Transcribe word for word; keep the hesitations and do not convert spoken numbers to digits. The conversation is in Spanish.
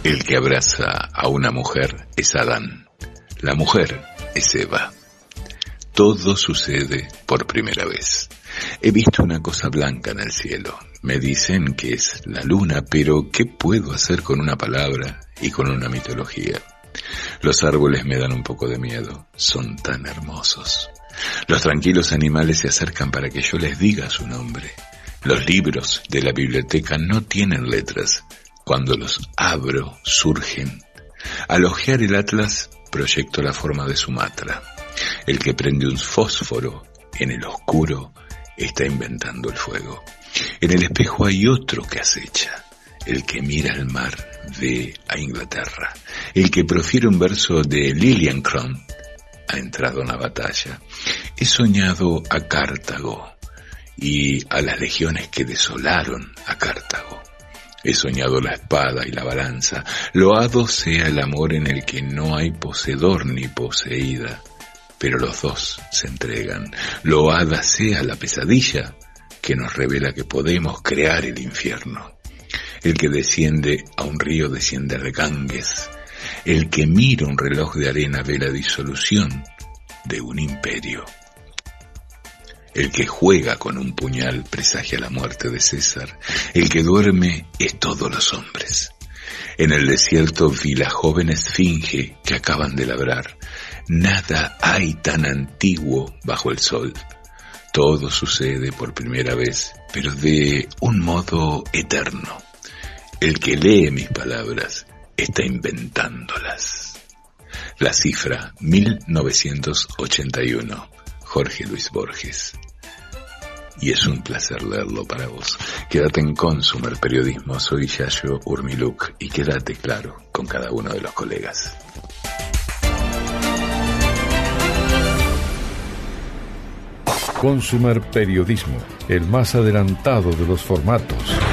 El que abraza a una mujer es Adán, la mujer es Eva. Todo sucede por primera vez. He visto una cosa blanca en el cielo. Me dicen que es la luna, pero ¿qué puedo hacer con una palabra y con una mitología? Los árboles me dan un poco de miedo, son tan hermosos. Los tranquilos animales se acercan para que yo les diga su nombre. Los libros de la biblioteca no tienen letras. Cuando los abro, surgen. Al ojear el atlas, proyecto la forma de Sumatra. El que prende un fósforo en el oscuro está inventando el fuego. En el espejo hay otro que acecha. El que mira al mar ve a Inglaterra. El que profiere un verso de Liliencron ha entrado en la batalla. He soñado a Cartago y a las legiones que desolaron a Cartago. He soñado la espada y la balanza. Loado sea el amor en el que no hay poseedor ni poseída, pero los dos se entregan. Loada sea la pesadilla que nos revela que podemos crear el infierno. El que desciende a un río desciende al Ganges. El que mira un reloj de arena ve la disolución de un imperio. El que juega con un puñal presagia la muerte de César. El que duerme es todos los hombres. En el desierto vi la joven esfinge que acaban de labrar. Nada hay tan antiguo bajo el sol. Todo sucede por primera vez, pero de un modo eterno. El que lee mis palabras está inventándolas. La cifra mil novecientos ochenta y uno. Jorge Luis Borges. Y es un placer leerlo para vos. Quédate en Consumer Periodismo, soy Yayo Urmiluk y quédate claro con cada uno de los colegas. Consumer Periodismo, el más adelantado de los formatos.